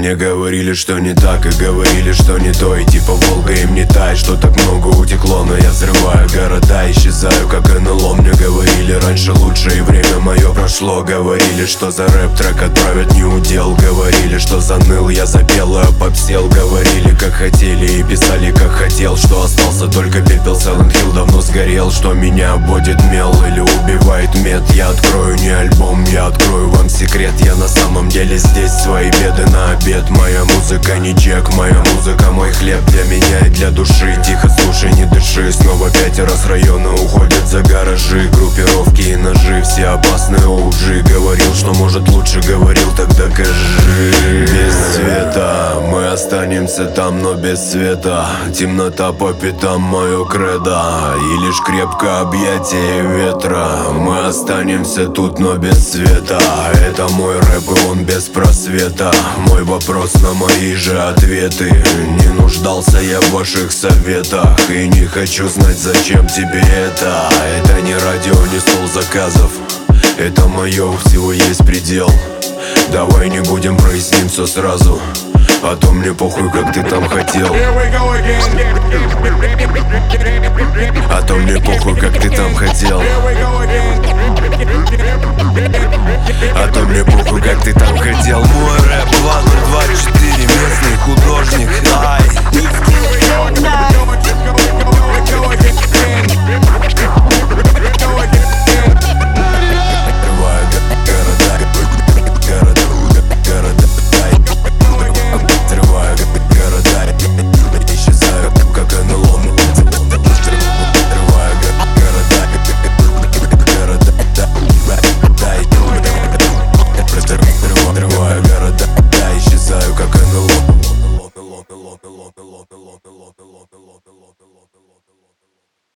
Мне говорили, что не так, и говорили, что не то. И типа Волга им не тает, что так много утекло. Но я взрываю города, исчезаю как НЛО. Мне говорили раньше лучше, и время мое прошло. Говорили, что за рэп-трек отправят не удел. Говорили, что заныл, я запел, а попсел. Говорили, как хотели, и писали, как хотел. Что остался только пепел, Silent Hill давно сгорел. Что меня будет мел или убивает мед. Я открою не альбом, я открою вам секрет. Я на самом деле здесь, свои беды на обед. Моя музыка не чек, моя музыка мой хлеб. Для меня и для души, тихо слушай, не дыши. Снова 5 с района уходят за гаражи. Группировки и ножи, все опасные OG. Говорил, что может лучше, говорил, тогда кажи. Без света мы останемся там, но без света. Темнота по пятам, мое кредо. И лишь крепкое объятие ветра. Мы останемся тут, но без света. Это мой рэп, и он без просвета. Мой вопрос на мои же ответы. Не нуждался я в ваших советах. И не хочу знать, зачем тебе это. Это не радио, не стол заказов. Это мое, у всего есть предел. Давай не будем, проясним все сразу. А то мне похуй, как ты там хотел. А то мне похуй, как ты там хотел. А то мне похуй, как ты там хотел. Мой рэп 2024, местный художник. Ай. Взрываю города, исчезаю как НЛО.